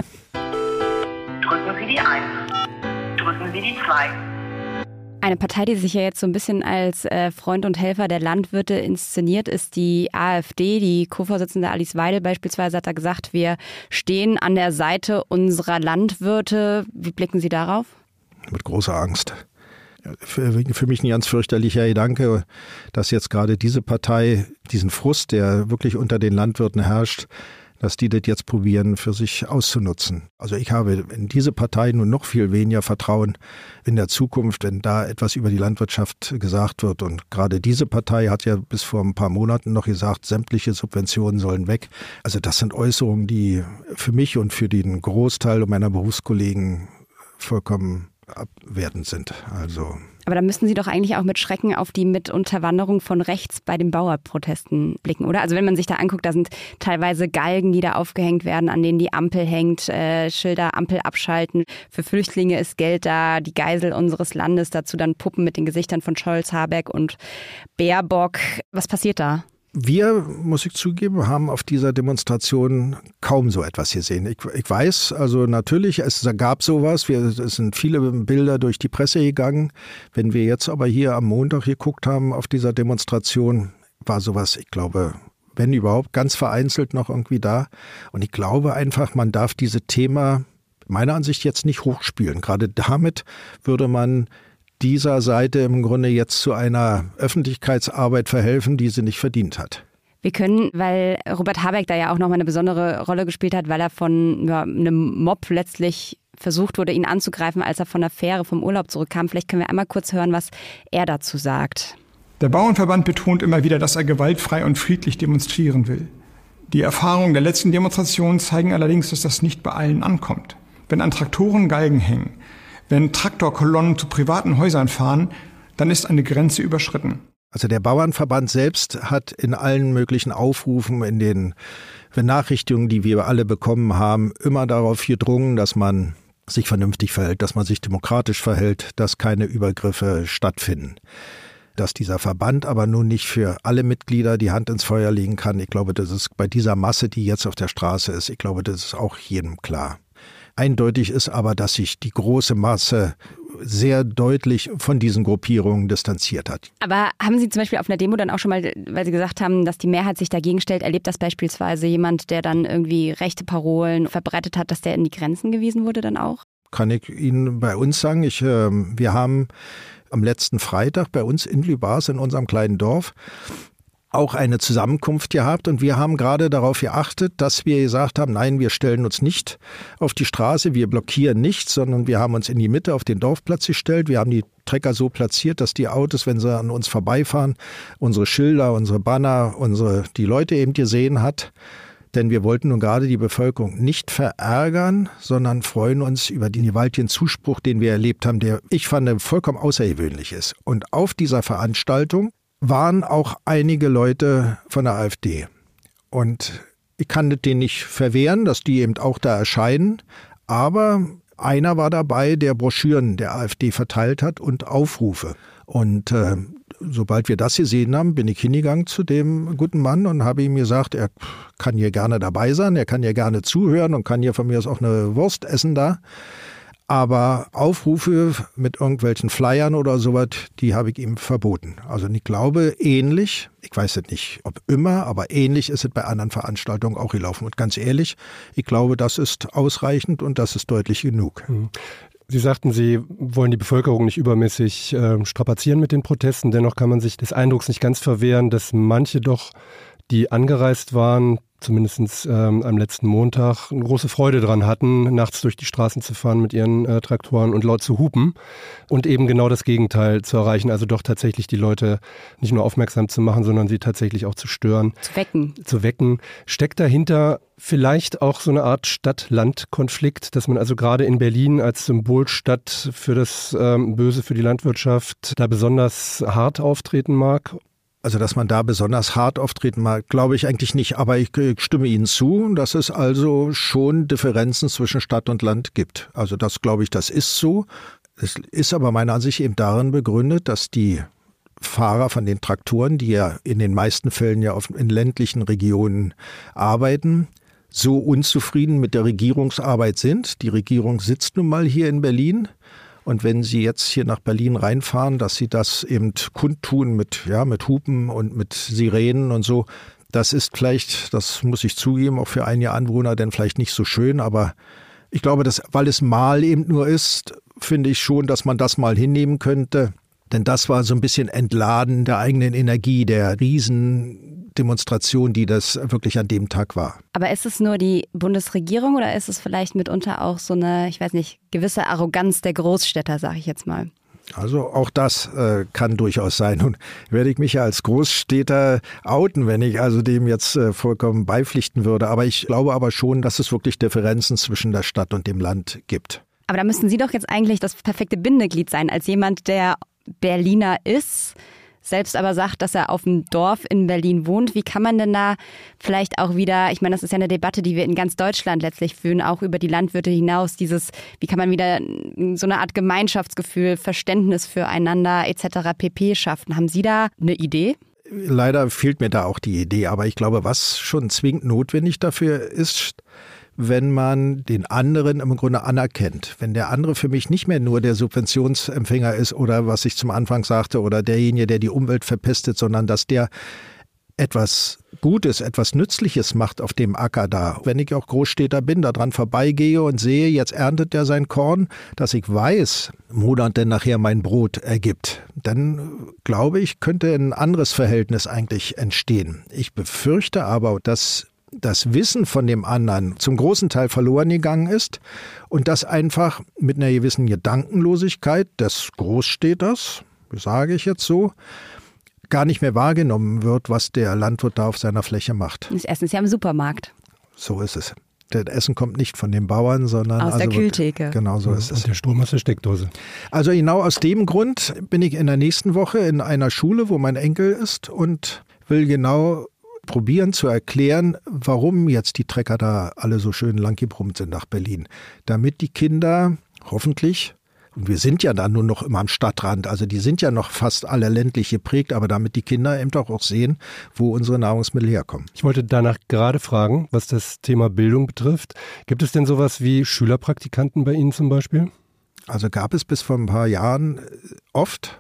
Drücken Sie die eins. Drücken Sie die zwei. Eine Partei, die sich ja jetzt so ein bisschen als äh, Freund und Helfer der Landwirte inszeniert, ist die AfD. Die Co-Vorsitzende Alice Weidel beispielsweise hat da gesagt, wir stehen an der Seite unserer Landwirte. Wie blicken Sie darauf? Mit großer Angst. Für, für mich ein ganz fürchterlicher Gedanke, dass jetzt gerade diese Partei, diesen Frust, der wirklich unter den Landwirten herrscht, dass die das jetzt probieren, für sich auszunutzen. Also ich habe in diese Partei nun noch viel weniger Vertrauen in der Zukunft, wenn da etwas über die Landwirtschaft gesagt wird. Und gerade diese Partei hat ja bis vor ein paar Monaten noch gesagt, sämtliche Subventionen sollen weg. Also das sind Äußerungen, die für mich und für den Großteil meiner Berufskollegen vollkommen abwertend sind. Also Aber da müssten Sie doch eigentlich auch mit Schrecken auf die Mitunterwanderung von rechts bei den Bauernprotesten blicken, oder? Also wenn man sich da anguckt, da sind teilweise Galgen, die da aufgehängt werden, an denen die Ampel hängt, äh, Schilder, Ampel abschalten. Für Flüchtlinge ist Geld da, die Geisel unseres Landes, dazu dann Puppen mit den Gesichtern von Scholz, Habeck und Baerbock. Was passiert da? Wir, muss ich zugeben, haben auf dieser Demonstration kaum so etwas gesehen. Ich, ich weiß, also natürlich, es gab sowas. Wir, es sind viele Bilder durch die Presse gegangen. Wenn wir jetzt aber hier am Montag geguckt haben auf dieser Demonstration, war sowas, ich glaube, wenn überhaupt, ganz vereinzelt noch irgendwie da. Und ich glaube einfach, man darf dieses Thema meiner Ansicht jetzt nicht hochspielen. Gerade damit würde man dieser Seite im Grunde jetzt zu einer Öffentlichkeitsarbeit verhelfen, die sie nicht verdient hat. Wir können, weil Robert Habeck da ja auch nochmal eine besondere Rolle gespielt hat, weil er von ja, einem Mob letztlich versucht wurde, ihn anzugreifen, als er von der Fähre vom Urlaub zurückkam. Vielleicht können wir einmal kurz hören, was er dazu sagt. Der Bauernverband betont immer wieder, dass er gewaltfrei und friedlich demonstrieren will. Die Erfahrungen der letzten Demonstrationen zeigen allerdings, dass das nicht bei allen ankommt. Wenn an Traktoren Galgen hängen, wenn Traktorkolonnen zu privaten Häusern fahren, dann ist eine Grenze überschritten. Also der Bauernverband selbst hat in allen möglichen Aufrufen, in den Benachrichtigungen, die wir alle bekommen haben, immer darauf gedrungen, dass man sich vernünftig verhält, dass man sich demokratisch verhält, dass keine Übergriffe stattfinden. Dass dieser Verband aber nun nicht für alle Mitglieder die Hand ins Feuer legen kann, ich glaube, das ist bei dieser Masse, die jetzt auf der Straße ist, ich glaube, das ist auch jedem klar. Eindeutig ist aber, dass sich die große Masse sehr deutlich von diesen Gruppierungen distanziert hat. Aber haben Sie zum Beispiel auf einer Demo dann auch schon mal, weil Sie gesagt haben, dass die Mehrheit sich dagegen stellt, erlebt das beispielsweise jemand, der dann irgendwie rechte Parolen verbreitet hat, dass der in die Grenzen gewiesen wurde dann auch? Kann ich Ihnen bei uns sagen, ich, äh, wir haben am letzten Freitag bei uns in Lübars in unserem kleinen Dorf auch eine Zusammenkunft gehabt und wir haben gerade darauf geachtet, dass wir gesagt haben, nein, wir stellen uns nicht auf die Straße, wir blockieren nichts, sondern wir haben uns in die Mitte auf den Dorfplatz gestellt. Wir haben die Trecker so platziert, dass die Autos, wenn sie an uns vorbeifahren, unsere Schilder, unsere Banner, unsere die Leute eben gesehen hat. Denn wir wollten nun gerade die Bevölkerung nicht verärgern, sondern freuen uns über den gewaltigen Zuspruch, den wir erlebt haben, der, ich fand, vollkommen außergewöhnlich ist. Und auf dieser Veranstaltung waren auch einige Leute von der AfD. Und ich kann denen nicht verwehren, dass die eben auch da erscheinen. Aber einer war dabei, der Broschüren der AfD verteilt hat und Aufrufe. Und äh, sobald wir das gesehen haben, bin ich hingegangen zu dem guten Mann und habe ihm gesagt, er kann hier gerne dabei sein, er kann hier gerne zuhören und kann hier von mir aus auch eine Wurst essen da. Aber Aufrufe mit irgendwelchen Flyern oder sowas, die habe ich ihm verboten. Also ich glaube, ähnlich, ich weiß es nicht, ob immer, aber ähnlich ist es bei anderen Veranstaltungen auch gelaufen. Und ganz ehrlich, ich glaube, das ist ausreichend und das ist deutlich genug. Sie sagten, Sie wollen die Bevölkerung nicht übermäßig äh, strapazieren mit den Protesten. Dennoch kann man sich des Eindrucks nicht ganz verwehren, dass manche doch, die angereist waren, zumindest ähm, am letzten Montag, eine große Freude dran hatten, nachts durch die Straßen zu fahren mit ihren äh, Traktoren und laut zu hupen und eben genau das Gegenteil zu erreichen, also doch tatsächlich die Leute nicht nur aufmerksam zu machen, sondern sie tatsächlich auch zu stören. Zu wecken. Zu wecken. Steckt dahinter vielleicht auch so eine Art Stadt-Land-Konflikt, dass man also gerade in Berlin als Symbolstadt für das ähm, Böse, für die Landwirtschaft da besonders hart auftreten mag? Also, dass man da besonders hart auftreten mag, glaube ich eigentlich nicht. Aber ich stimme Ihnen zu, dass es also schon Differenzen zwischen Stadt und Land gibt. Also das glaube ich, das ist so. Es ist aber meiner Ansicht eben darin begründet, dass die Fahrer von den Traktoren, die ja in den meisten Fällen ja auf, in ländlichen Regionen arbeiten, so unzufrieden mit der Regierungsarbeit sind. Die Regierung sitzt nun mal hier in Berlin. Und wenn Sie jetzt hier nach Berlin reinfahren, dass Sie das eben kundtun mit, ja, mit Hupen und mit Sirenen und so, das ist vielleicht, das muss ich zugeben, auch für einige Anwohner dann vielleicht nicht so schön. Aber ich glaube, dass, weil es mal eben nur ist, finde ich schon, dass man das mal hinnehmen könnte. Denn das war so ein bisschen Entladen der eigenen Energie, der Riesendemonstration, die das wirklich an dem Tag war. Aber ist es nur die Bundesregierung oder ist es vielleicht mitunter auch so eine, ich weiß nicht, gewisse Arroganz der Großstädter, sage ich jetzt mal? Also auch das äh, kann durchaus sein. Nun werde ich mich ja als Großstädter outen, wenn ich also dem jetzt äh, vollkommen beipflichten würde. Aber ich glaube aber schon, dass es wirklich Differenzen zwischen der Stadt und dem Land gibt. Aber da müssten Sie doch jetzt eigentlich das perfekte Bindeglied sein, als jemand, der Berliner ist, selbst aber sagt, dass er auf dem Dorf in Berlin wohnt. Wie kann man denn da vielleicht auch wieder, ich meine, das ist ja eine Debatte, die wir in ganz Deutschland letztlich führen, auch über die Landwirte hinaus, dieses, wie kann man wieder so eine Art Gemeinschaftsgefühl, Verständnis füreinander et cetera pp. Schaffen? Haben Sie da eine Idee? Leider fehlt mir da auch die Idee, aber ich glaube, was schon zwingend notwendig dafür ist, wenn man den anderen im Grunde anerkennt. Wenn der andere für mich nicht mehr nur der Subventionsempfänger ist oder was ich zum Anfang sagte oder derjenige, der die Umwelt verpestet, sondern dass der etwas Gutes, etwas Nützliches macht auf dem Acker da. Wenn ich auch Großstädter bin, da dran vorbeigehe und sehe, jetzt erntet der sein Korn, dass ich weiß, Monat denn nachher mein Brot ergibt, dann glaube ich, könnte ein anderes Verhältnis eigentlich entstehen. Ich befürchte aber, dass das Wissen von dem anderen zum großen Teil verloren gegangen ist und das einfach mit einer gewissen Gedankenlosigkeit des Großstädters, sage ich jetzt so, gar nicht mehr wahrgenommen wird, was der Landwirt da auf seiner Fläche macht. Das Essen ist ja im Supermarkt. So ist es. Das Essen kommt nicht von den Bauern, sondern aus also der Kühltheke. Wird, genau so ja, ist es. Und der Strom aus der Steckdose. Also genau aus dem Grund bin ich in der nächsten Woche in einer Schule, wo mein Enkel ist und will genau probieren zu erklären, warum jetzt die Trecker da alle so schön langgebrummt sind nach Berlin. Damit die Kinder hoffentlich, und wir sind ja dann nur noch immer am Stadtrand, also die sind ja noch fast alle ländlich geprägt, aber damit die Kinder eben doch auch sehen, wo unsere Nahrungsmittel herkommen. Ich wollte danach gerade fragen, was das Thema Bildung betrifft. Gibt es denn sowas wie Schülerpraktikanten bei Ihnen zum Beispiel? Also gab es bis vor ein paar Jahren oft,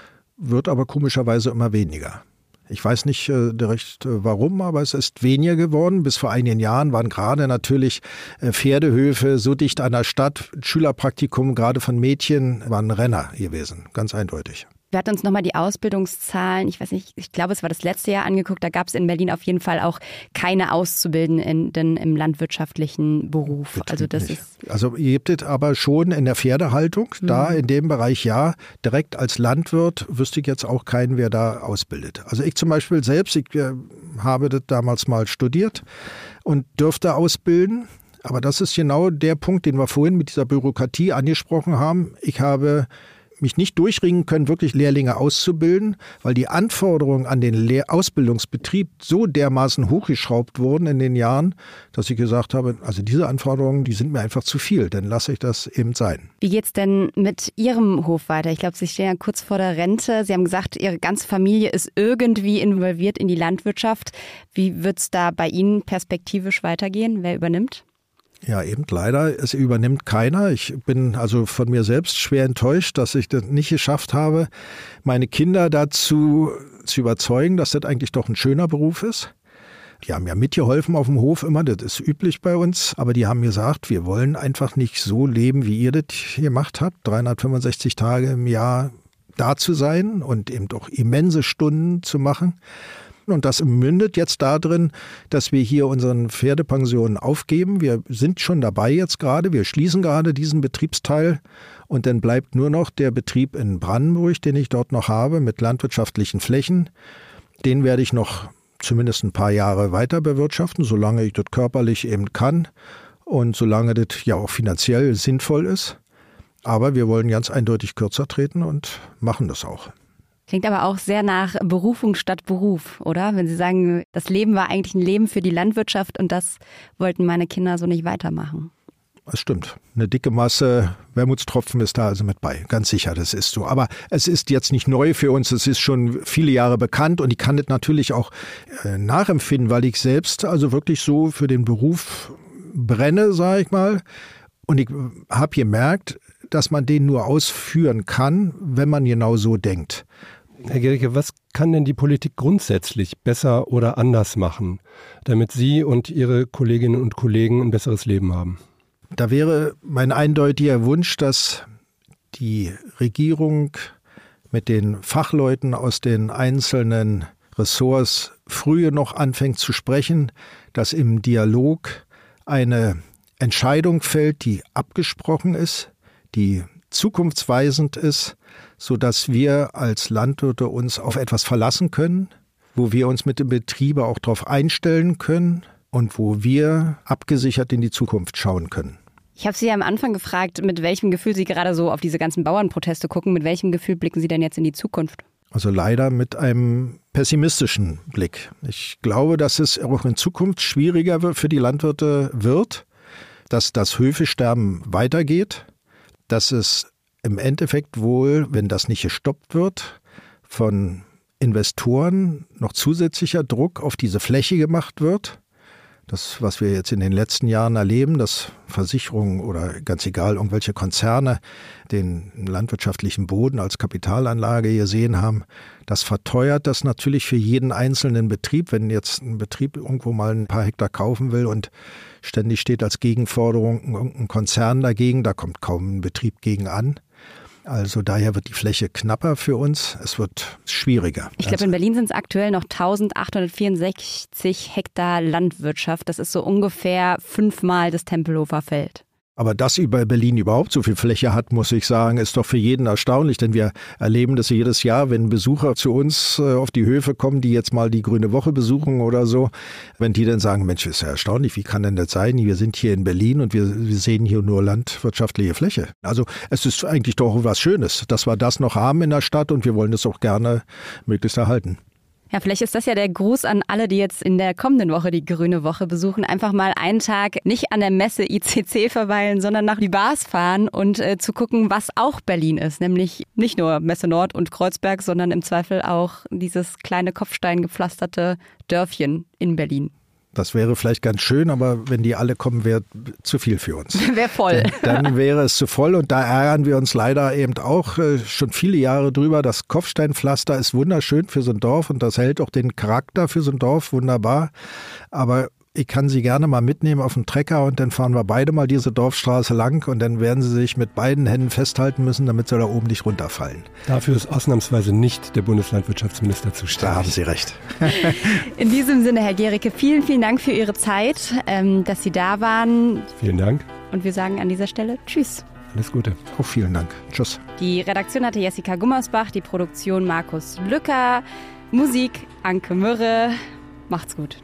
wird aber komischerweise immer weniger. Ich weiß nicht äh, direkt äh, warum, aber es ist weniger geworden. Bis vor einigen Jahren waren gerade natürlich äh, Pferdehöfe so dicht an der Stadt. Schülerpraktikum, gerade von Mädchen, waren Renner gewesen, ganz eindeutig. Wir hatten uns nochmal die Ausbildungszahlen, ich weiß nicht, ich glaube, es war das letzte Jahr angeguckt. Da gab es in Berlin auf jeden Fall auch keine Auszubildenden im landwirtschaftlichen Beruf. Betrieb also das nicht. ist Also ihr habt es aber schon in der Pferdehaltung, mhm. da in dem Bereich ja, direkt als Landwirt wüsste ich jetzt auch keinen, wer da ausbildet. Also ich zum Beispiel selbst, ich äh, habe das damals mal studiert und dürfte ausbilden. Aber das ist genau der Punkt, den wir vorhin mit dieser Bürokratie angesprochen haben. Ich habe mich nicht durchringen können, wirklich Lehrlinge auszubilden, weil die Anforderungen an den Lehr- Ausbildungsbetrieb so dermaßen hochgeschraubt wurden in den Jahren, dass ich gesagt habe, also diese Anforderungen, die sind mir einfach zu viel, dann lasse ich das eben sein. Wie geht's denn mit Ihrem Hof weiter? Ich glaube, Sie stehen ja kurz vor der Rente. Sie haben gesagt, Ihre ganze Familie ist irgendwie involviert in die Landwirtschaft. Wie wird's da bei Ihnen perspektivisch weitergehen? Wer übernimmt? Ja, eben leider, es übernimmt keiner. Ich bin also von mir selbst schwer enttäuscht, dass ich das nicht geschafft habe, meine Kinder dazu zu überzeugen, dass das eigentlich doch ein schöner Beruf ist. Die haben ja mitgeholfen auf dem Hof immer, das ist üblich bei uns, aber die haben gesagt, wir wollen einfach nicht so leben, wie ihr das gemacht habt, dreihundertfünfundsechzig Tage im Jahr da zu sein und eben doch immense Stunden zu machen. Und das mündet jetzt darin, dass wir hier unseren Pferdepensionen aufgeben. Wir sind schon dabei jetzt gerade. Wir schließen gerade diesen Betriebsteil. Und dann bleibt nur noch der Betrieb in Brandenburg, den ich dort noch habe, mit landwirtschaftlichen Flächen. Den werde ich noch zumindest ein paar Jahre weiter bewirtschaften, solange ich das körperlich eben kann und solange das ja auch finanziell sinnvoll ist. Aber wir wollen ganz eindeutig kürzer treten und machen das auch. Klingt aber auch sehr nach Berufung statt Beruf, oder? Wenn Sie sagen, das Leben war eigentlich ein Leben für die Landwirtschaft und das wollten meine Kinder so nicht weitermachen. Das stimmt. Eine dicke Masse Wermutstropfen ist da also mit bei. Ganz sicher, das ist so. Aber es ist jetzt nicht neu für uns. Es ist schon viele Jahre bekannt und ich kann das natürlich auch äh, nachempfinden, weil ich selbst also wirklich so für den Beruf brenne, sage ich mal. Und ich habe gemerkt, dass man den nur ausführen kann, wenn man genau so denkt. Herr Gericke, was kann denn die Politik grundsätzlich besser oder anders machen, damit Sie und Ihre Kolleginnen und Kollegen ein besseres Leben haben? Da wäre mein eindeutiger Wunsch, dass die Regierung mit den Fachleuten aus den einzelnen Ressorts früher noch anfängt zu sprechen, dass im Dialog eine Entscheidung fällt, die abgesprochen ist, die zukunftsweisend ist, sodass wir als Landwirte uns auf etwas verlassen können, wo wir uns mit dem Betriebe auch darauf einstellen können und wo wir abgesichert in die Zukunft schauen können. Ich habe Sie ja am Anfang gefragt, mit welchem Gefühl Sie gerade so auf diese ganzen Bauernproteste gucken. Mit welchem Gefühl blicken Sie denn jetzt in die Zukunft? Also leider mit einem pessimistischen Blick. Ich glaube, dass es auch in Zukunft schwieriger für die Landwirte wird, dass das Höfesterben weitergeht, dass es im Endeffekt wohl, wenn das nicht gestoppt wird, von Investoren noch zusätzlicher Druck auf diese Fläche gemacht wird, Das, was wir jetzt in den letzten Jahren erleben, dass Versicherungen oder ganz egal, irgendwelche Konzerne den landwirtschaftlichen Boden als Kapitalanlage gesehen haben, das verteuert das natürlich für jeden einzelnen Betrieb. Wenn jetzt ein Betrieb irgendwo mal ein paar Hektar kaufen will und ständig steht als Gegenforderung irgendein Konzern dagegen, da kommt kaum ein Betrieb gegen an. Also daher wird die Fläche knapper für uns, es wird schwieriger. Ich glaube, in Berlin sind es aktuell noch eintausendachthundertvierundsechzig Hektar Landwirtschaft. Das ist so ungefähr fünfmal das Tempelhofer Feld. Aber dass über Berlin überhaupt so viel Fläche hat, muss ich sagen, ist doch für jeden erstaunlich, denn wir erleben das jedes Jahr, wenn Besucher zu uns auf die Höfe kommen, die jetzt mal die Grüne Woche besuchen oder so, wenn die dann sagen, Mensch, ist ja erstaunlich, wie kann denn das sein? Wir sind hier in Berlin und wir, wir sehen hier nur landwirtschaftliche Fläche. Also es ist eigentlich doch was Schönes, dass wir das noch haben in der Stadt und wir wollen das auch gerne möglichst erhalten. Ja, vielleicht ist das ja der Gruß an alle, die jetzt in der kommenden Woche die Grüne Woche besuchen. Einfach mal einen Tag nicht an der Messe I C C verweilen, sondern nach die Bars fahren und äh, zu gucken, was auch Berlin ist. Nämlich nicht nur Messe Nord und Kreuzberg, sondern im Zweifel auch dieses kleine kopfsteingepflasterte Dörfchen in Berlin. Das wäre vielleicht ganz schön, aber wenn die alle kommen, wäre zu viel für uns. Wäre voll. Dann, dann wäre es zu voll und da ärgern wir uns leider eben auch äh, schon viele Jahre drüber. Das Kopfsteinpflaster ist wunderschön für so ein Dorf und das hält auch den Charakter für so ein Dorf wunderbar. Aber ich kann Sie gerne mal mitnehmen auf den Trecker und dann fahren wir beide mal diese Dorfstraße lang und dann werden Sie sich mit beiden Händen festhalten müssen, damit Sie da oben nicht runterfallen. Dafür ist ausnahmsweise nicht der Bundeslandwirtschaftsminister zuständig. Da haben Sie recht. In diesem Sinne, Herr Gericke, vielen, vielen Dank für Ihre Zeit, ähm, dass Sie da waren. Vielen Dank. Und wir sagen an dieser Stelle Tschüss. Alles Gute. Auch vielen Dank. Tschüss. Die Redaktion hatte Jessica Gummersbach, die Produktion Markus Lücker, Musik Anke Mürre. Macht's gut.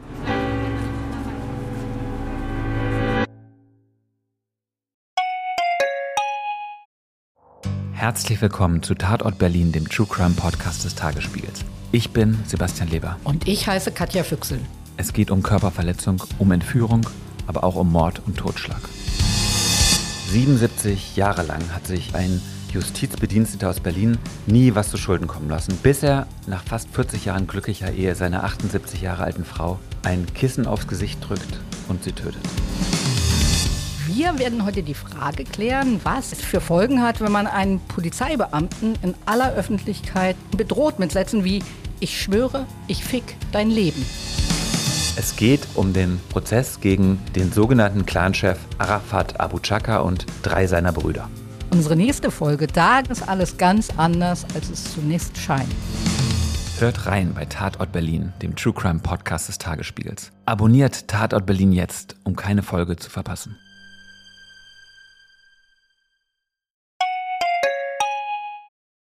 Herzlich willkommen zu Tatort Berlin, dem True Crime Podcast des Tagesspiegels. Ich bin Sebastian Leber. Und ich heiße Katja Füchsel. Es geht um Körperverletzung, um Entführung, aber auch um Mord und Totschlag. siebenundsiebzig Jahre lang hat sich ein Justizbediensteter aus Berlin nie was zu Schulden kommen lassen, bis er nach fast vierzig Jahren glücklicher Ehe seiner achtundsiebzig Jahre alten Frau ein Kissen aufs Gesicht drückt und sie tötet. Wir werden heute die Frage klären, was es für Folgen hat, wenn man einen Polizeibeamten in aller Öffentlichkeit bedroht mit Sätzen wie „Ich schwöre, ich fick dein Leben". Es geht um den Prozess gegen den sogenannten Clanchef Arafat Abu Chaka und drei seiner Brüder. Unsere nächste Folge, da ist alles ganz anders, als es zunächst scheint. Hört rein bei Tatort Berlin, dem True Crime Podcast des Tagesspiegels. Abonniert Tatort Berlin jetzt, um keine Folge zu verpassen.